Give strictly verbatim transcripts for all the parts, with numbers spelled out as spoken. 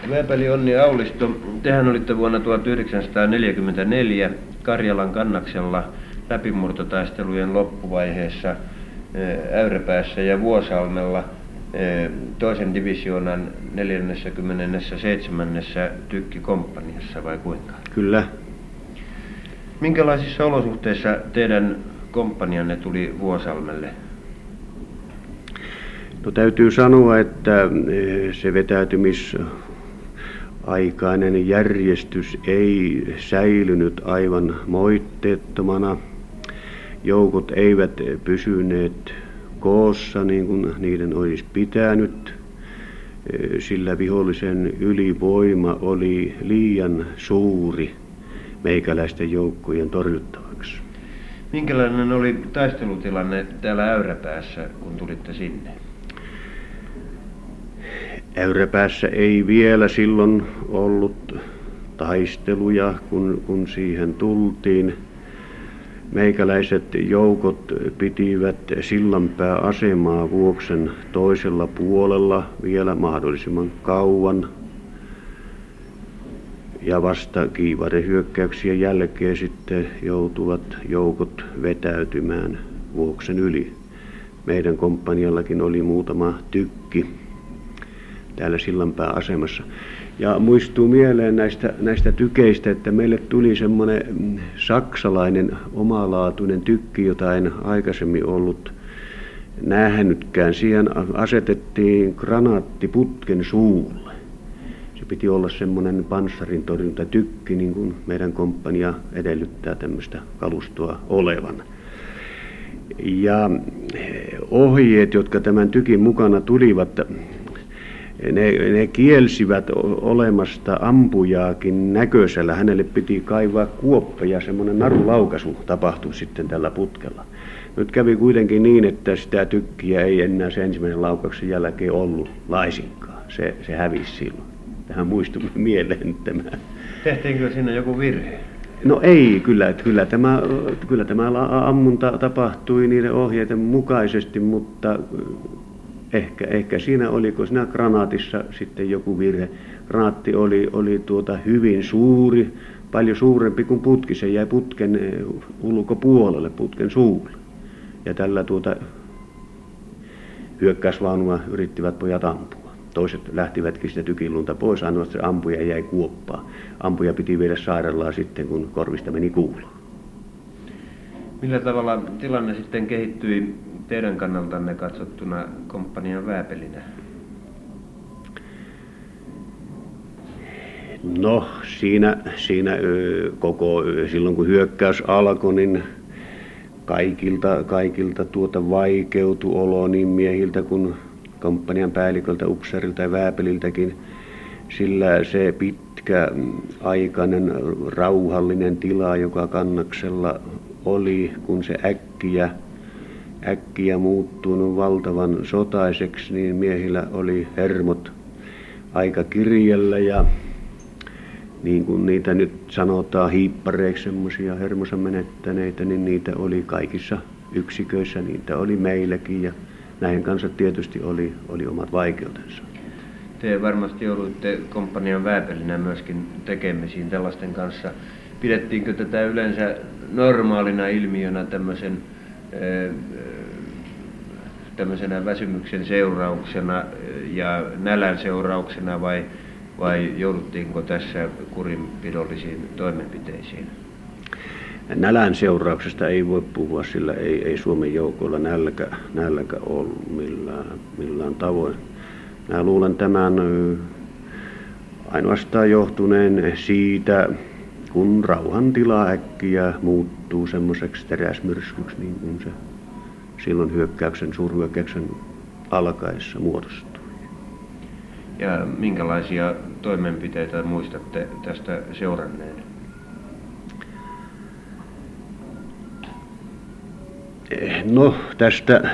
Vääpeli Onni Aulisto, tehän olitte vuonna tuhatyhdeksänsataaneljäkymmentäneljä Karjalan kannaksella läpimurtotaistelujen loppuvaiheessa Äyräpäässä ja Vuosalmella toisen divisioonan neljäskymmenesseitsemäs tykkikomppaniassa, vai kuinka? Kyllä. Minkälaisissa olosuhteissa teidän komppanianne tuli Vuosalmelle? No, täytyy sanoa, että se vetäytymisaikainen järjestys ei säilynyt aivan moitteettomana. Joukot eivät pysyneet koossa niin kuin niiden olisi pitänyt, sillä vihollisen ylivoima oli liian suuri meikäläisten joukkojen torjuttavaksi. Minkälainen oli taistelutilanne täällä Äyräpäässä, kun tulitte sinne? Äyräpäässä ei vielä silloin ollut taisteluja, kun, kun siihen tultiin. Meikäläiset joukot pitivät sillanpääasemaa Vuoksen toisella puolella vielä mahdollisimman kauan. Ja vasta kiivarihyökkäyksien jälkeen sitten joutuvat joukot vetäytymään Vuoksen yli. Meidän komppaniallakin oli muutama tykki täällä sillanpääasemassa. Ja muistuu mieleen näistä, näistä tykeistä, että meille tuli semmoinen saksalainen omalaatuinen tykki, jota en aikaisemmin ollut nähnytkään. Siihen asetettiin granaatti putken suulle. Se piti olla semmoinen panssarintorjuntatykki, niin kuin meidän komppania edellyttää tämmöistä kalustoa olevan. Ja ohjeet, jotka tämän tykin mukana tulivat, Ne, ne kielsivät olemasta ampujaakin näköisellä. Hänelle piti kaivaa kuoppa ja semmoinen narulaukaisu tapahtui sitten tällä putkella. Nyt kävi kuitenkin niin, että sitä tykkiä ei enää sen ensimmäisen laukauksen jälkeen ollut laisinkaan. Se, se hävisi silloin. Tähän muistui mieleen tämä. Tehtiinkö siinä joku virhe? No ei, kyllä, kyllä, tämä, kyllä tämä ammunta tapahtui niiden ohjeiden mukaisesti, mutta Ehkä, ehkä siinä oliko siinä granaatissa sitten joku virhe. Granaatti oli, oli tuota hyvin suuri, paljon suurempi kuin putki. Se jäi putken ulkopuolelle, putken suulle. Ja tällä tuota hyökkäysvaunua yrittivät pojat ampua. Toiset lähtivätkin sitä tykilunta pois, ainoastaan se ampuja jäi kuoppaan. Ampuja piti viedä sairaalaan sitten, kun korvista meni kuulo. Millä tavalla tilanne sitten kehittyi teidän kannaltanne katsottuna komppanian Vääpelinä? No siinä, siinä koko, silloin kun hyökkäys alkoi, niin kaikilta, kaikilta tuota vaikeutui olo niin miehiltä kuin komppanian päälliköltä, upseerilta ja Vääpeliltäkin, sillä se pitkäaikainen rauhallinen tila, joka kannaksella oli, kun se äkkiä äkkiä muuttunut valtavan sotaiseksi, niin miehillä oli hermot aika kirjellä ja niin kuin niitä nyt sanotaan hiippareiksi, semmoisia hermonsa menettäneitä, niin niitä oli kaikissa yksiköissä, niitä oli meilläkin ja näiden kanssa tietysti oli, oli omat vaikeutensa. Te varmasti jouduitte komppanian Vääpelinä myöskin tekemisiin tällaisten kanssa. Pidettiinkö tätä yleensä normaalina ilmiönä tämmöisen tämmöisenä väsymyksen seurauksena ja nälän seurauksena vai, vai jouduttiinko tässä kurinpidollisiin toimenpiteisiin? Nälän seurauksesta ei voi puhua, sillä ei, ei Suomen joukoilla nälkä, nälkä ollut millään, millään tavoin. Mä luulen tämän ainoastaan johtuneen siitä, kun rauhantila äkkiä muuttuu semmoiseksi teräsmyrskyksi, niin kuin se silloin hyökkäyksen, suurhyökkäyksen alkaessa muodostui. Ja minkälaisia toimenpiteitä muistatte tästä seuranneen? No tästä,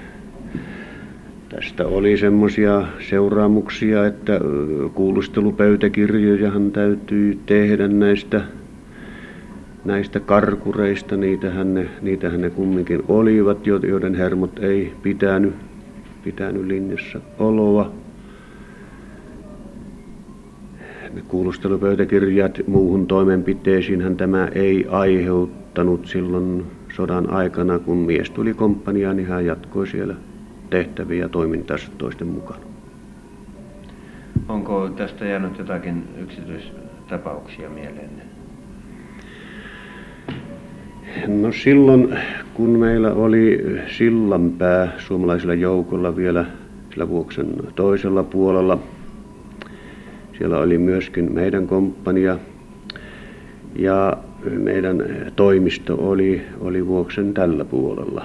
tästä oli semmoisia seuraamuksia, että kuulustelupöytäkirjojahan täytyy tehdä näistä, näistä karkureista. Niitähän ne, niitähän ne kumminkin olivat, joiden hermot ei pitänyt, pitänyt linjassa oloa. kuulustelupöytäkirjat muuhun toimenpiteisiinhän tämä ei aiheuttanut silloin sodan aikana, kun mies tuli komppaniaan, niin hän jatkoi siellä tehtäviä ja toimintaansa toisten mukana. Onko tästä jäänyt jotakin yksityistapauksia mieleenne? No silloin, kun meillä oli Sillanpää suomalaisilla joukolla vielä sillä Vuoksen toisella puolella, siellä oli myöskin meidän komppania ja meidän toimisto oli, oli Vuoksen tällä puolella.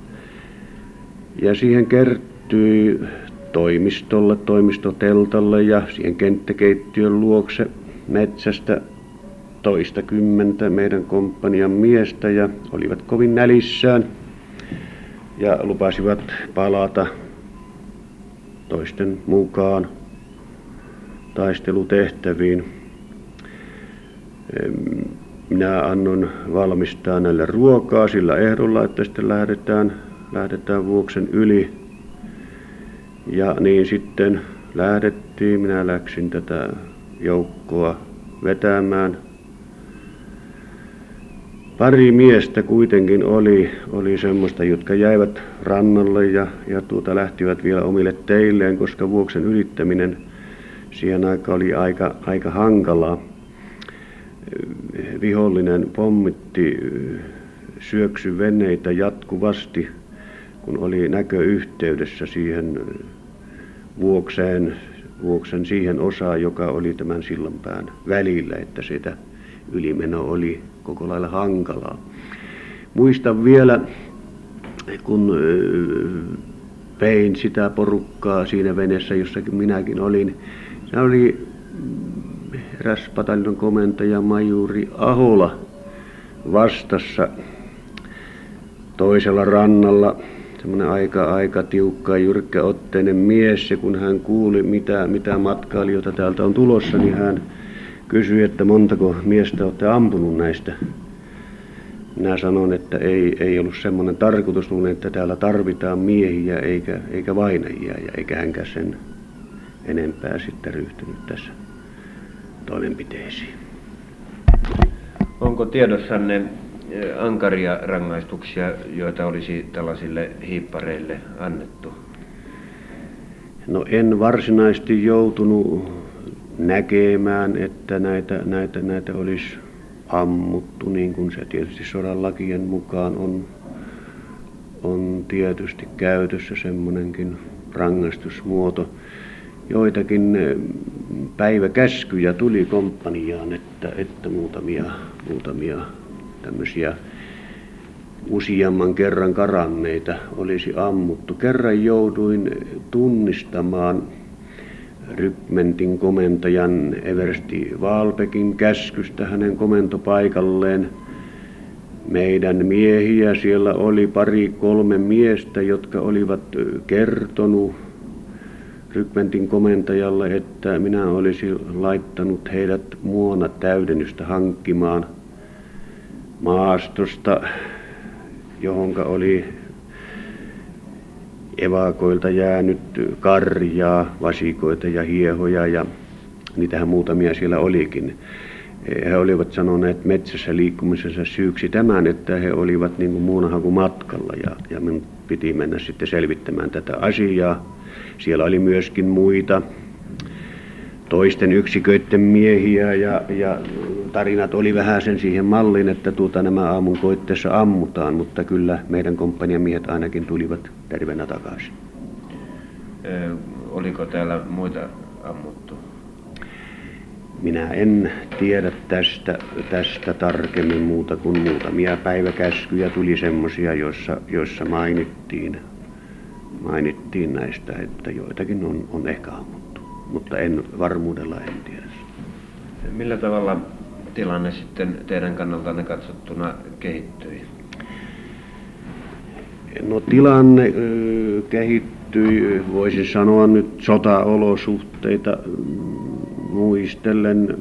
Ja siihen kertyi toimistolle, toimistoteltalle ja siihen kenttäkeittiön luokse metsästä toista kymmentä meidän komppanian miestä ja olivat kovin nälissään ja lupasivat palata toisten mukaan taistelutehtäviin. Minä annoin valmistaa näille ruokaa sillä ehdolla, että sitten lähdetään, lähdetään Vuoksen yli. Ja niin sitten lähdettiin, minä läksin tätä joukkoa vetämään. Pari miestä kuitenkin oli, oli semmoista, jotka jäivät rannalle ja, ja tuota, lähtivät vielä omille teilleen, koska Vuoksen ylittäminen siihen aikaan oli aika, aika hankalaa. Vihollinen pommitti syöksyveneitä jatkuvasti, kun oli näköyhteydessä siihen Vuokseen, Vuoksen siihen osaan, joka oli tämän Sillanpään välillä, että sitä ylimeno oli koko lailla hankalaa. Muistan vielä, kun pein sitä porukkaa siinä veneessä, jossakin minäkin olin. Se oli eräs pataljon komentaja majuri Ahola vastassa toisella rannalla. Semmoinen aika, aika tiukka ja jyrkkäotteinen mies, ja kun hän kuuli, mitä, mitä matkailijoita täältä on tulossa, niin hän kysyi, että montako miestä olette ampunut näistä. Minä sanon, että ei, ei ollut semmoinen tarkoitus, että täällä tarvitaan miehiä eikä, eikä vainajia, ja eikä hänkään sen enempää sitten ryhtynyt tässä toimenpiteisiin. Onko tiedossanne ankaria rangaistuksia, joita olisi tällaisille hiippareille annettu? No en varsinaisesti joutunut näkemään, että näitä, näitä, näitä olisi ammuttu, niin kuin se tietysti sodan lakien mukaan on, on tietysti käytössä semmoinenkin rangaistusmuoto. Joitakin päiväkäskyjä tuli komppaniaan, että, että muutamia, muutamia tämmöisiä useamman kerran karanneita olisi ammuttu. Kerran jouduin tunnistamaan rykmentin komentajan Eversti Waalbekin käskystä hänen komentopaikalleen. Meidän miehiä siellä oli pari kolme miestä, jotka olivat kertonut rykmentin komentajalle, että minä olisin laittanut heidät muona täydennystä hankkimaan maastosta, johonka oli evakoilta jäänyt karjaa, vasikoita ja hiehoja, ja niitähän muutamia siellä olikin. He olivat sanoneet metsässä liikkumisensa syyksi tämän, että he olivat niin kuin muunahaukumatkalla, ja, ja minun piti mennä sitten selvittämään tätä asiaa. Siellä oli myöskin muita toisten yksiköiden miehiä, ja, ja tarinat oli vähän sen siihen malliin, että tuota, nämä aamun koitteessa ammutaan, mutta kyllä meidän komppanian miehet ainakin tulivat terveenä takaisin. Ö, oliko täällä muita ammuttu? Minä en tiedä tästä, tästä tarkemmin muuta kuin muutamia päiväkäskyjä tuli semmoisia, joissa, joissa mainittiin, mainittiin näistä, että joitakin on, on ehkä ammuttu, mutta en varmuudella en tiedä. Millä tavalla tilanne sitten teidän kannaltanne katsottuna kehittyi? No tilanne ö, kehittyi, voisin sanoa nyt sotaolosuhteita muistellen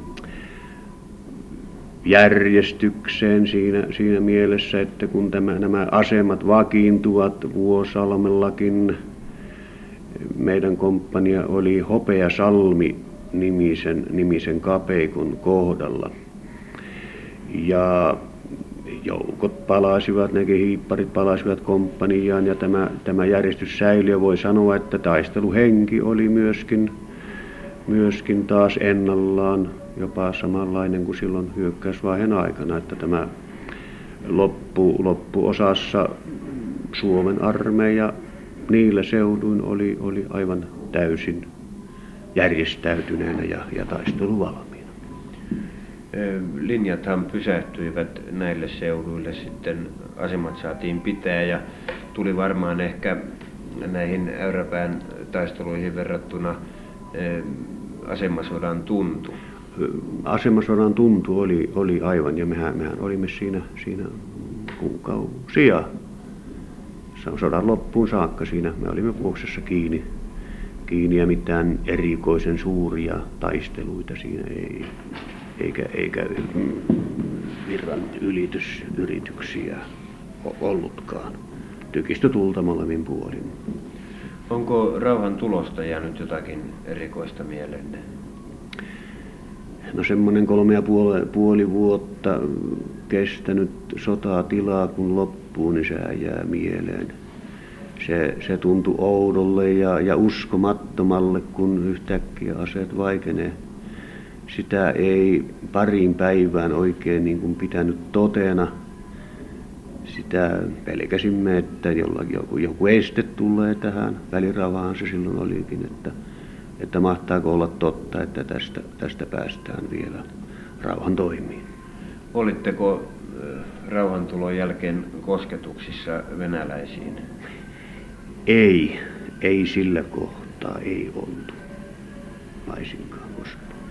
järjestykseen siinä, siinä mielessä, että kun tämä, nämä asemat vakiintuvat Vuosalmellakin, meidän komppania oli Hopeasalmi nimisen, nimisen kapeikon kohdalla. Ja joukot palasivat, nekin hiipparit palasivat komppaniaan ja tämä, tämä järjestys säilyi. Voi sanoa, että taisteluhenki oli myöskin, myöskin taas ennallaan, jopa samanlainen kuin silloin hyökkäysvaiheen aikana, että tämä loppu, loppuosassa Suomen armeija niillä seuduin oli, oli aivan täysin järjestäytyneenä ja, ja taisteluvalmiina. Linjathan pysähtyivät näille seuduille, sitten asemat saatiin pitää ja tuli varmaan ehkä näihin Äyräpään taisteluihin verrattuna asemasodan tuntu. Asemasodan tuntu oli, oli aivan, ja mehän, mehän olimme siinä, siinä kuukausia. Sodan loppuun saakka siinä me olimme Vuoksessa kiinni, kiinni ja mitään erikoisen suuria taisteluita siinä ei, eikä, eikä virran ylitysyrityksiä ollutkaan. Tykistö tulta molemmin puolin. Onko rauhan tulosta jäänyt jotakin erikoista mielenne? No semmoinen kolme ja puoli, puoli vuotta kestänyt sotatilaa kun loppuu, niin se jää mieleen. Se, se tuntui oudolle ja, ja uskomattomalle, kun yhtäkkiä aseet vaikenee. Sitä ei pariin päivään oikein niin kuin pitänyt totena. Sitä pelkäsimme, että jollakin joku, joku este tulee tähän. Välirauhaan se silloin olikin, että, että mahtaako olla totta, että tästä, tästä päästään vielä rauhan toimiin. Olitteko rauhantulon jälkeen kosketuksissa venäläisiin? Ei, ei sillä kohtaa, ei oltu laisinkaan koskaan.